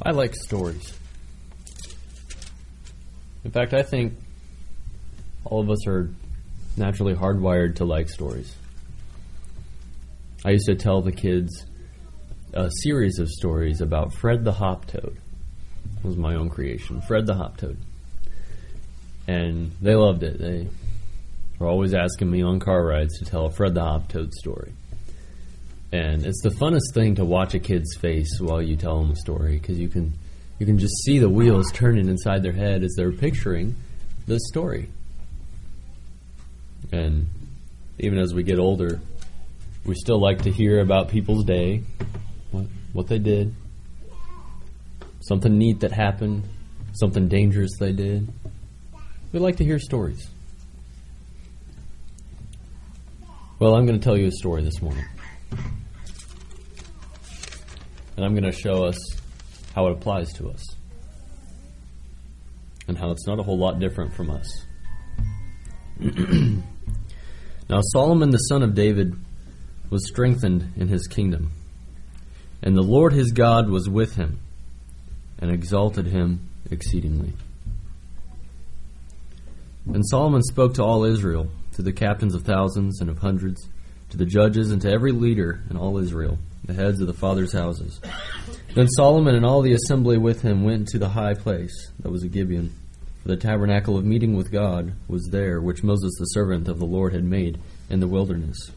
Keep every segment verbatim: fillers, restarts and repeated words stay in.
I like stories. In fact, I think all of us are naturally hardwired to like stories. I used to tell the kids a series of stories about Fred the Hop Toad. It was my own creation, Fred the Hop Toad. And they loved it. They were always asking me on car rides to tell a Fred the Hop Toad story. And it's the funnest thing to watch a kid's face while you tell them a story, because you can you can just see the wheels turning inside their head as they're picturing the story. And even as we get older, we still like to hear about people's day, what, what they did, something neat that happened, something dangerous they did. We like to hear stories. Well, I'm going to tell you a story this morning. And I'm going to show us how it applies to us. And how it's not a whole lot different from us. Now Solomon the son of David was strengthened in his kingdom. And the Lord his God was with him, and exalted him exceedingly. And Solomon spoke to all Israel, to the captains of thousands and of hundreds, to the judges and to every leader in all Israel, the heads of the fathers' houses. Then Solomon and all the assembly with him went to the high place that was at Gibeon, for the tabernacle of meeting with God was there, which Moses the servant of the Lord had made in the wilderness.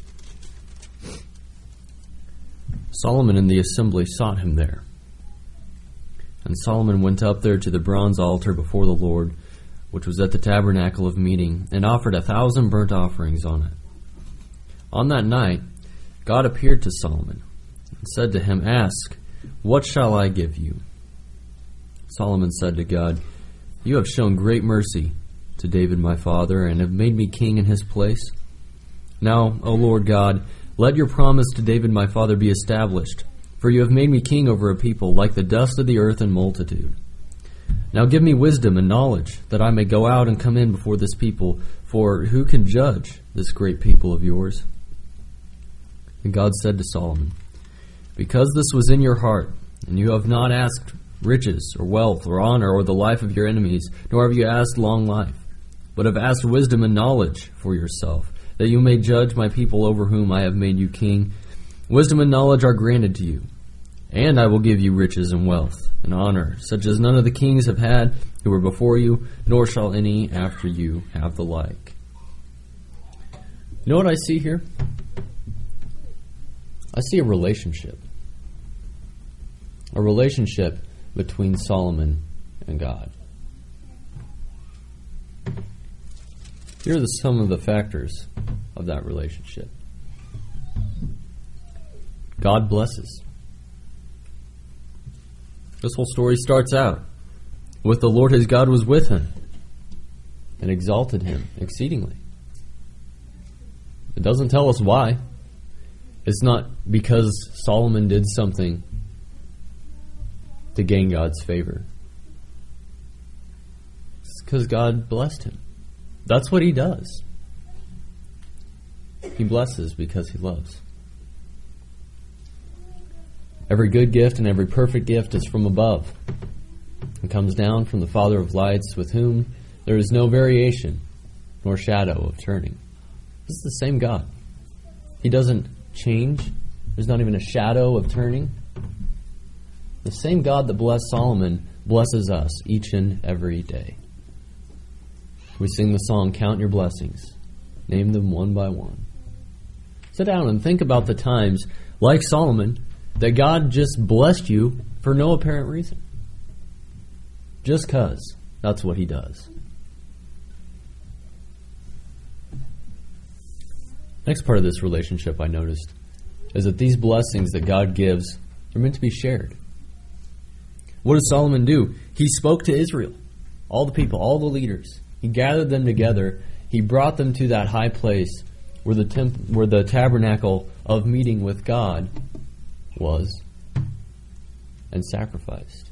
Solomon and the assembly sought him there. And Solomon went up there to the bronze altar before the Lord, which was at the tabernacle of meeting, and offered a thousand burnt offerings on it. On that night, God appeared to Solomon and said to him, "Ask, what shall I give you?" Solomon said to God, "You have shown great mercy to David my father, and have made me king in his place. Now, O Lord God, let your promise to David my father be established, for you have made me king over a people like the dust of the earth in multitude. Now give me wisdom and knowledge, that I may go out and come in before this people, for who can judge this great people of yours?" And God said to Solomon, "Because this was in your heart, and you have not asked riches or wealth or honor or the life of your enemies, nor have you asked long life, but have asked wisdom and knowledge for yourself, that you may judge my people over whom I have made you king, wisdom and knowledge are granted to you. And I will give you riches and wealth and honor, such as none of the kings have had who were before you, nor shall any after you have the like." You know what I see here? I see a relationship. A relationship between Solomon and God. Here are the, some of the factors of that relationship. God blesses. This whole story starts out with the Lord his God was with him and exalted him exceedingly. It doesn't tell us why. It's not because Solomon did something to gain God's favor. It's because God blessed him. That's what he does. He blesses because he loves. Every good gift and every perfect gift is from above and comes down from the Father of lights, with whom there is no variation nor shadow of turning. This is the same God. He doesn't change. There's not even a shadow of turning. The same God that blessed Solomon blesses us each and every day. We sing the song, "Count Your Blessings. Name them one by one." Sit down and think about the times, like Solomon, that God just blessed you for no apparent reason. Just because that's what he does. Next part of this relationship I noticed is that these blessings that God gives are meant to be shared. What does Solomon do? He spoke to Israel, all the people, all the leaders. He gathered them together. He brought them to that high place where the temp- where the tabernacle of meeting with God was, and sacrificed.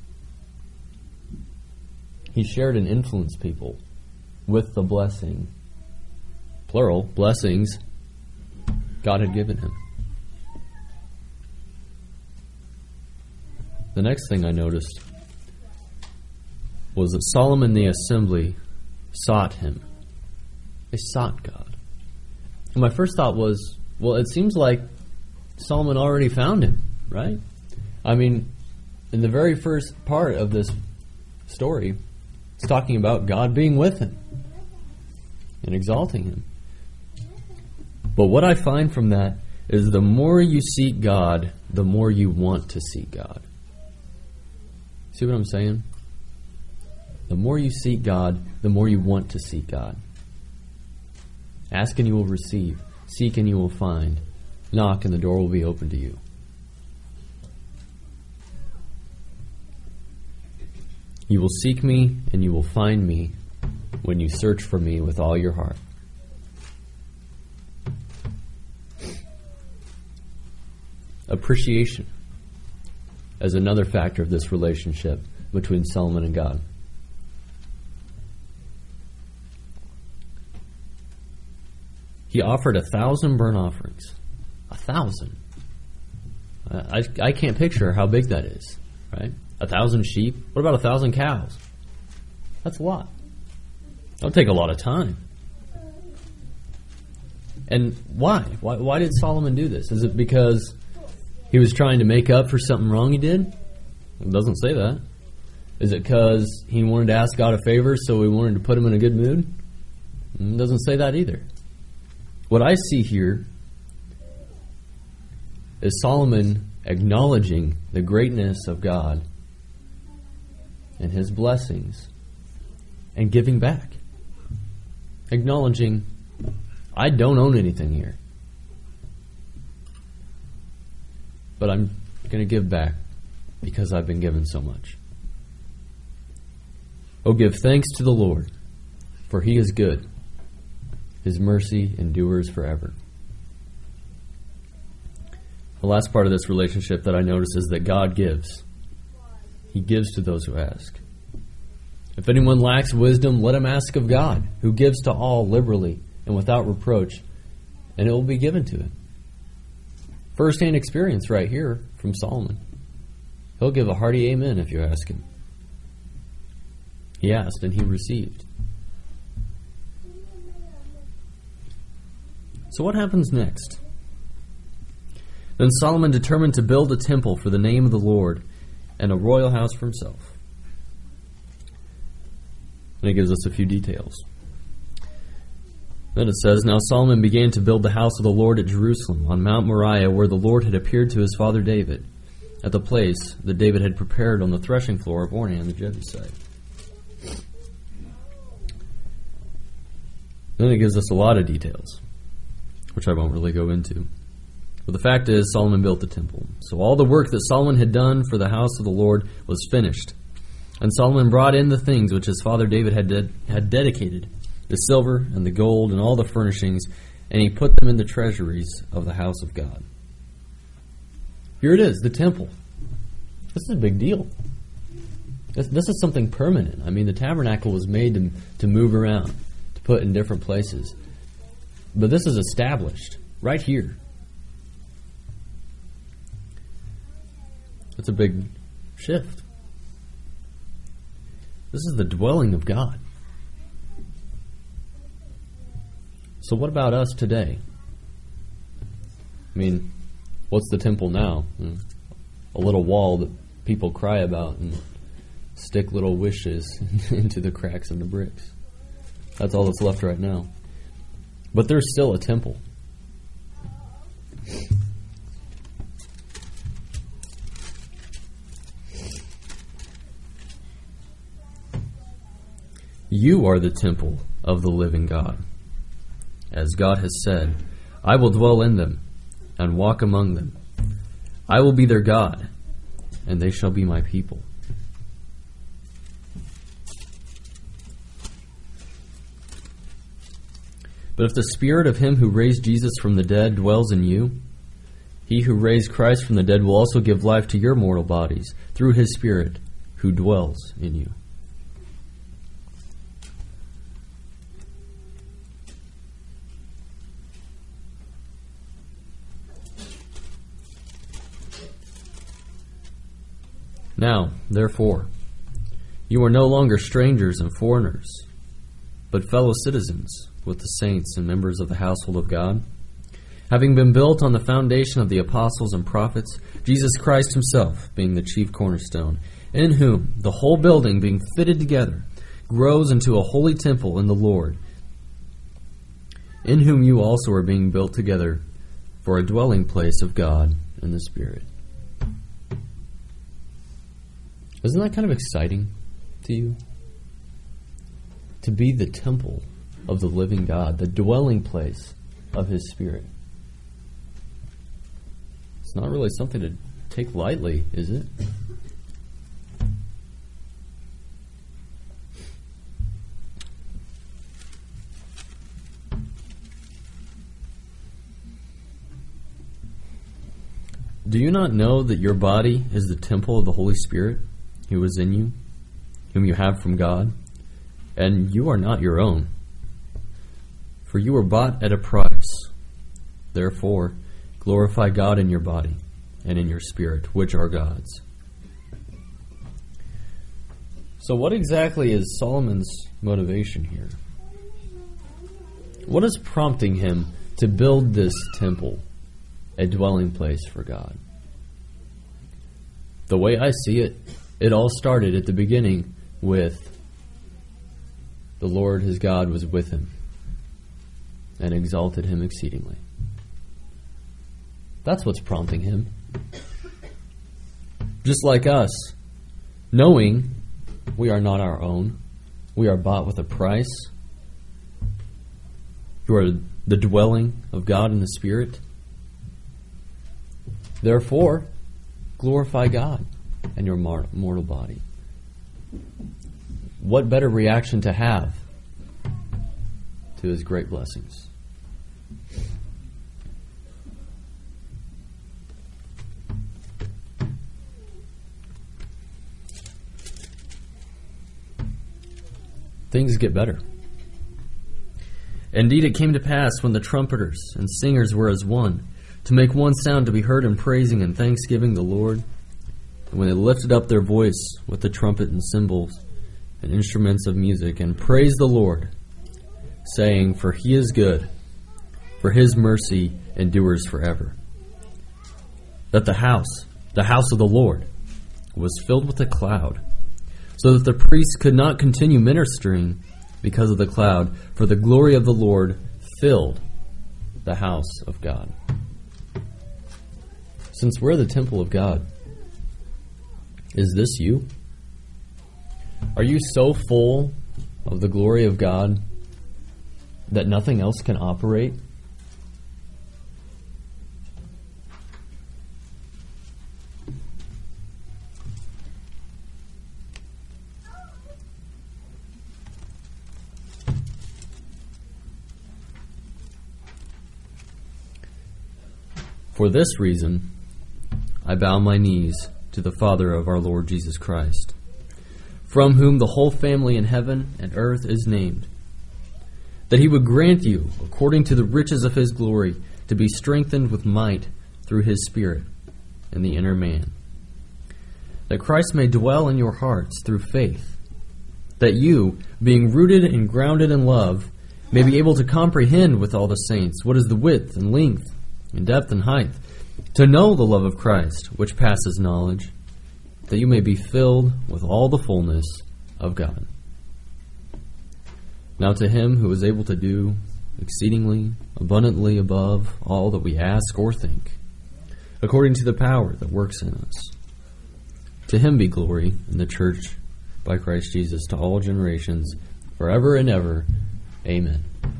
He shared and influenced people with the blessing, plural, blessings God had given him. the next thing I noticed was that Solomon and the assembly sought him. They sought God. And my first thought was, well, it seems like Solomon already found him, right? I mean, in the very first part of this story, it's talking about God being with him and exalting him. But what I find from that is the more you seek God, the more you want to seek God. See what I'm saying? The more you seek God, the more you want to seek God. Ask and you will receive. Seek and you will find. Knock and the door will be open to you. You will seek me and you will find me when you search for me with all your heart. Appreciation as another factor of this relationship between Solomon and God. He offered a thousand burnt offerings. A thousand. I, I can't picture how big that is, right? A thousand sheep. What about a thousand cows? That's a lot. That'll take a lot of time. And why? Why, why did Solomon do this? Is it because he was trying to make up for something wrong he did? It doesn't say that. Is it because he wanted to ask God a favor, so he wanted to put him in a good mood? It doesn't say that either. What I see here is Solomon acknowledging the greatness of God and his blessings and giving back. Acknowledging, I don't own anything here, but I'm going to give back because I've been given so much. Oh, give thanks to the Lord, for he is good. His mercy endures forever. The last part of this relationship that I notice is that God gives. He gives to those who ask. If anyone lacks wisdom, let him ask of God, who gives to all liberally and without reproach, and it will be given to him. First-hand experience right here from Solomon. He'll give a hearty amen if you ask him. He asked and he received. So what happens next? Then Solomon determined to build a temple for the name of the Lord and a royal house for himself. And it gives us a few details. Then it says, Now Solomon began to build the house of the Lord at Jerusalem, on Mount Moriah, where the Lord had appeared to his father David, at the place that David had prepared on the threshing floor of Ornan the Jebusite. Then it gives us a lot of details, which I won't really go into. But the fact is, Solomon built the temple. So all the work that Solomon had done for the house of the Lord was finished. And Solomon brought in the things which his father David had de- had dedicated, the silver and the gold and all the furnishings, and he put them in the treasuries of the house of God. Here it is, the temple. This is a big deal. This, this is something permanent. I mean, the tabernacle was made to, to move around, to put in different places. But this is established right here. It's a big shift. This is the dwelling of God. So what about us today? I mean, what's the temple now? A little wall that people cry about and stick little wishes into the cracks in the bricks. That's all that's left right now. But there's still a temple. You are the temple of the living God. As God has said, I will dwell in them and walk among them. I will be their God, and they shall be my people. But if the spirit of him who raised Jesus from the dead dwells in you, he who raised Christ from the dead will also give life to your mortal bodies through his Spirit who dwells in you. Now, therefore, you are no longer strangers and foreigners, but fellow citizens with the saints and members of the household of God, having been built on the foundation of the apostles and prophets, Jesus Christ himself being the chief cornerstone, in whom the whole building being fitted together grows into a holy temple in the Lord, in whom you also are being built together for a dwelling place of God in the Spirit. Isn't that kind of exciting to you? To be the temple of the living God, the dwelling place of His Spirit. It's not really something to take lightly, is it? Do you not know that your body is the temple of the Holy Spirit who is in you, whom you have from God, and you are not your own? For you were bought at a price. Therefore, glorify God in your body and in your spirit, which are God's. So what exactly is Solomon's motivation here? What is prompting him to build this temple, a dwelling place for God? The way I see it, it all started at the beginning with the Lord his God was with him and exalted him exceedingly. That's what's prompting him. Just like us, knowing we are not our own, we are bought with a price. You are the dwelling of God in the Spirit. Therefore, glorify God in your mortal body. What better reaction to have to His great blessings? Things get better. Indeed, it came to pass when the trumpeters and singers were as one, to make one sound to be heard in praising and thanksgiving the Lord. And when they lifted up their voice with the trumpet and cymbals and instruments of music, and praised the Lord, saying, For He is good, for His mercy endures forever. That the house, the house of the Lord, was filled with a cloud, so that the priests could not continue ministering because of the cloud, for the glory of the Lord filled the house of God. Since we're the temple of God, is this you? Are you so full of the glory of God that nothing else can operate? For this reason, I bow my knees to the Father of our Lord Jesus Christ, from whom the whole family in heaven and earth is named, that He would grant you, according to the riches of His glory, to be strengthened with might through His Spirit in the inner man, that Christ may dwell in your hearts through faith, that you, being rooted and grounded in love, may be able to comprehend with all the saints what is the width and length and depth and height, to know the love of Christ, which passes knowledge, that you may be filled with all the fullness of God. Now to Him who is able to do exceedingly abundantly above all that we ask or think, according to the power that works in us, to Him be glory in the church by Christ Jesus to all generations, forever and ever. Amen.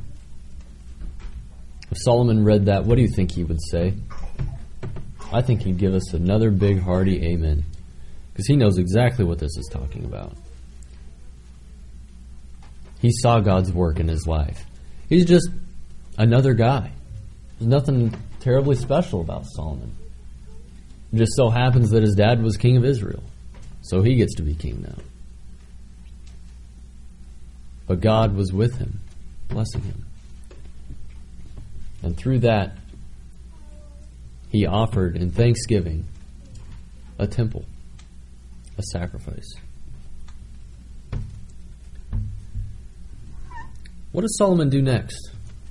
If Solomon read that, what do you think he would say? I think he'd give us another big hearty amen, because he knows exactly what this is talking about. He saw God's work in his life. He's just another guy. There's nothing terribly special about Solomon. It just so happens that his dad was king of Israel, so he gets to be king now. But God was with him, blessing him. And through that, He offered in thanksgiving a temple, a sacrifice. What does Solomon do next?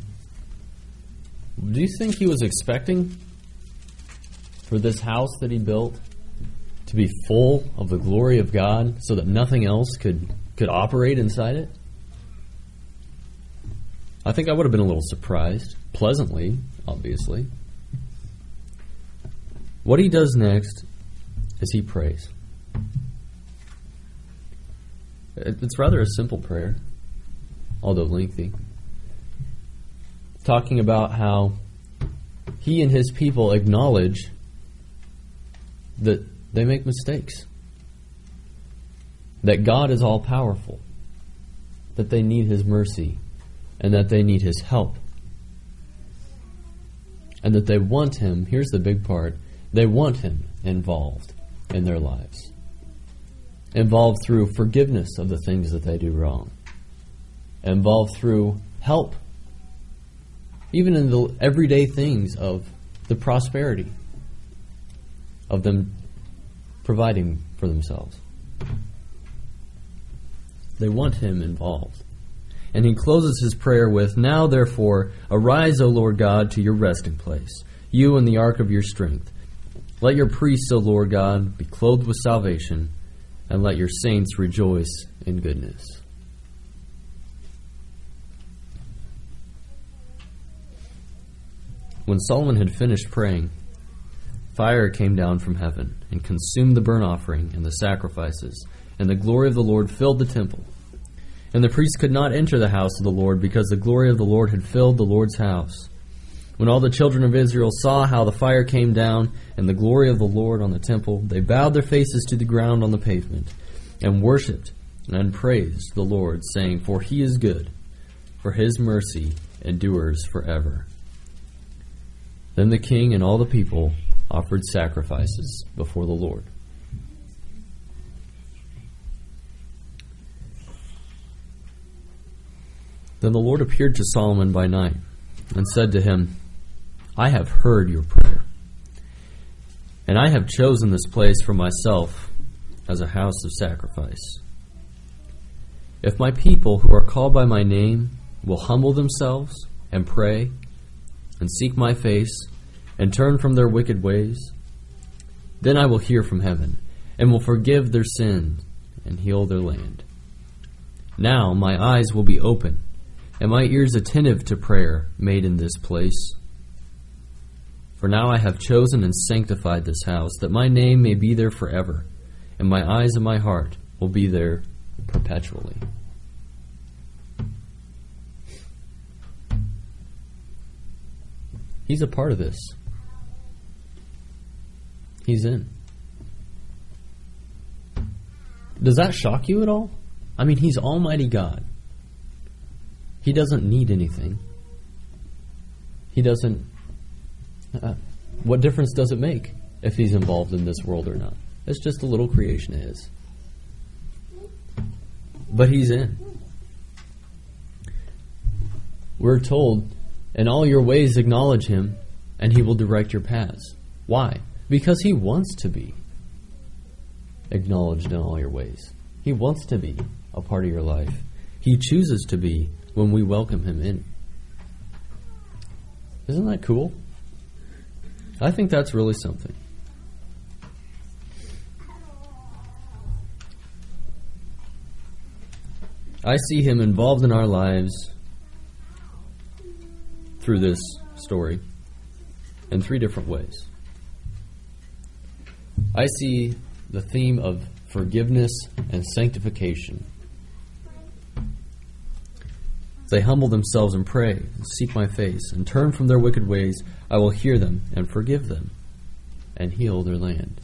Do you think he was expecting for this house that he built to be full of the glory of God so that nothing else could, could operate inside it? I think I would have been a little surprised, pleasantly, obviously. What he does next is he prays. It's rather a simple prayer, although lengthy, talking about how he and his people acknowledge that they make mistakes, that God is all-powerful, that they need His mercy, and that they need His help, and that they want Him, here's the big part, they want Him involved in their lives, involved through forgiveness of the things that they do wrong, involved through help, even in the everyday things of the prosperity of them providing for themselves. They want Him involved. And he closes his prayer with, "Now therefore, arise, O Lord God, to your resting place, you and the ark of your strength. Let your priests, O Lord God, be clothed with salvation, and let your saints rejoice in goodness." When Solomon had finished praying, fire came down from heaven and consumed the burnt offering and the sacrifices, and the glory of the Lord filled the temple. And the priests could not enter the house of the Lord, because the glory of the Lord had filled the Lord's house. When all the children of Israel saw how the fire came down and the glory of the Lord on the temple, they bowed their faces to the ground on the pavement, and worshipped and praised the Lord, saying, "For He is good, for His mercy endures forever." Then the king and all the people offered sacrifices before the Lord. Then the Lord appeared to Solomon by night and said to him, "I have heard your prayer, and I have chosen this place for myself as a house of sacrifice. If my people who are called by my name will humble themselves and pray and seek my face and turn from their wicked ways, then I will hear from heaven and will forgive their sin and heal their land. Now my eyes will be open and my ears attentive to prayer made in this place. For now I have chosen and sanctified this house, that my name may be there forever, and my eyes and my heart will be there perpetually." He's a part of this. He's in. Does that shock you at all? I mean, He's Almighty God. He doesn't need anything. He doesn't... Uh, what difference does it make if He's involved in this world or not? It's just a little creation of His. But He's in. We're told, "In all your ways acknowledge Him, and He will direct your paths." Why? Because He wants to be acknowledged in all your ways. He wants to be a part of your life. He chooses to be when we welcome Him in. Isn't that cool? I think that's really something. I see Him involved in our lives through this story in three different ways. I see the theme of forgiveness and sanctification. They humble themselves and pray, and seek my face, and turn from their wicked ways. I will hear them and forgive them, and heal their land.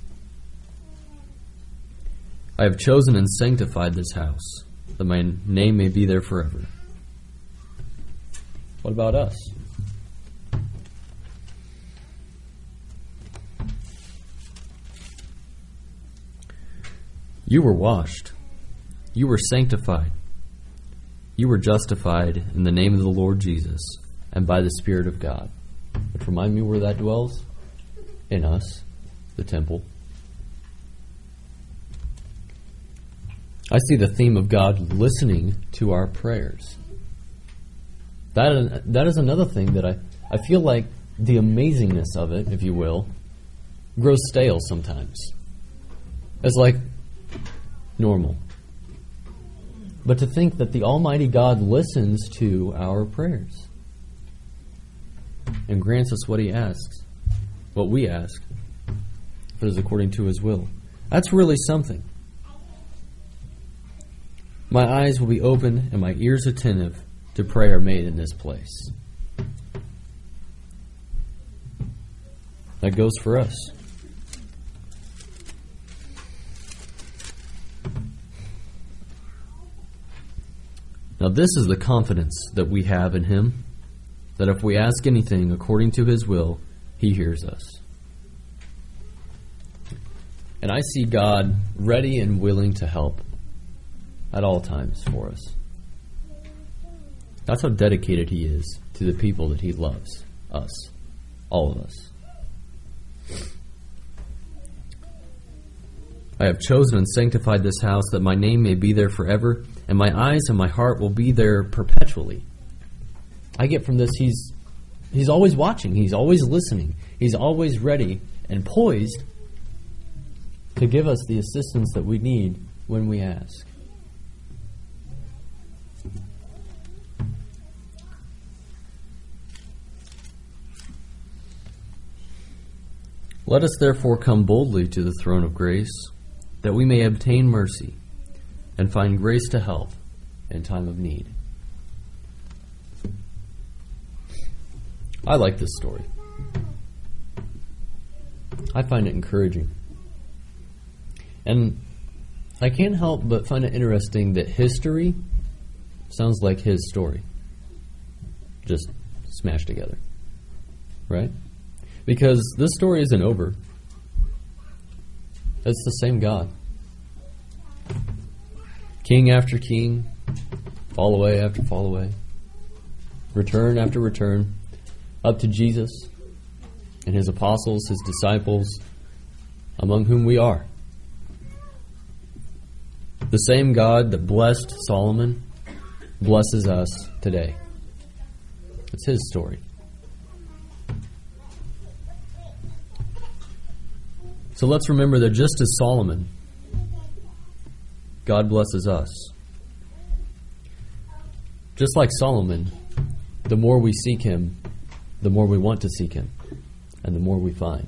I have chosen and sanctified this house, that my name may be there forever. What about us? You were washed. You were sanctified. You were justified in the name of the Lord Jesus and by the Spirit of God. But remind me where that dwells? In us, the temple. I see the theme of God listening to our prayers. That, that is another thing that I, I feel like the amazingness of it, if you will, grows stale sometimes. It's like normal. But to think that the Almighty God listens to our prayers and grants us what He asks, what we ask, if it is according to His will. That's really something. My eyes will be open and my ears attentive to prayer made in this place. That goes for us. Now this is the confidence that we have in Him, that if we ask anything according to His will, He hears us. And I see God ready and willing to help at all times for us. That's how dedicated He is to the people that He loves, us, all of us. I have chosen and sanctified this house that my name may be there forever, and my eyes and my heart will be there perpetually. I get from this, He's He's always watching, He's always listening, He's always ready and poised to give us the assistance that we need when we ask. Let us therefore come boldly to the throne of grace, that we may obtain mercy and find grace to help in time of need. I like this story. I find it encouraging. And I can't help but find it interesting that history sounds like his story. Just smashed together. Right? Because this story isn't over. It's the same God. King after king, fall away after fall away, return after return, up to Jesus and His apostles, His disciples, among whom we are. The same God that blessed Solomon blesses us today. It's His story. So let's remember that just as Solomon, God blesses us. Just like Solomon, the more we seek Him, the more we want to seek Him, and the more we find.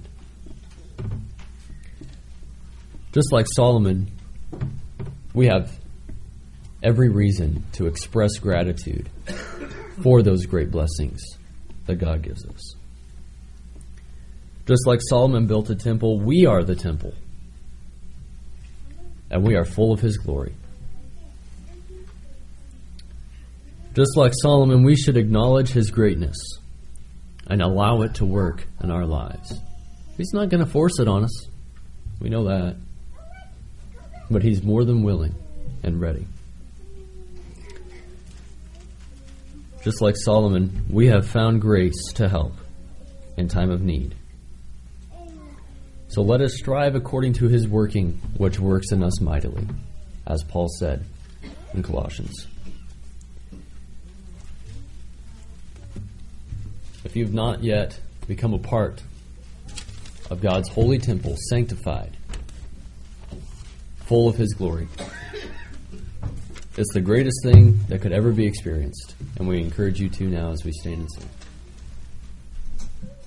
Just like Solomon, we have every reason to express gratitude for those great blessings that God gives us. Just like Solomon built a temple, we are the temple. And we are full of His glory. Just like Solomon, we should acknowledge His greatness and allow it to work in our lives. He's not going to force it on us. We know that. But He's more than willing and ready. Just like Solomon, we have found grace to help in time of need. So let us strive according to His working, which works in us mightily, as Paul said in Colossians. If you have not yet become a part of God's holy temple, sanctified, full of His glory, it's the greatest thing that could ever be experienced, and we encourage you to now as we stand and sing.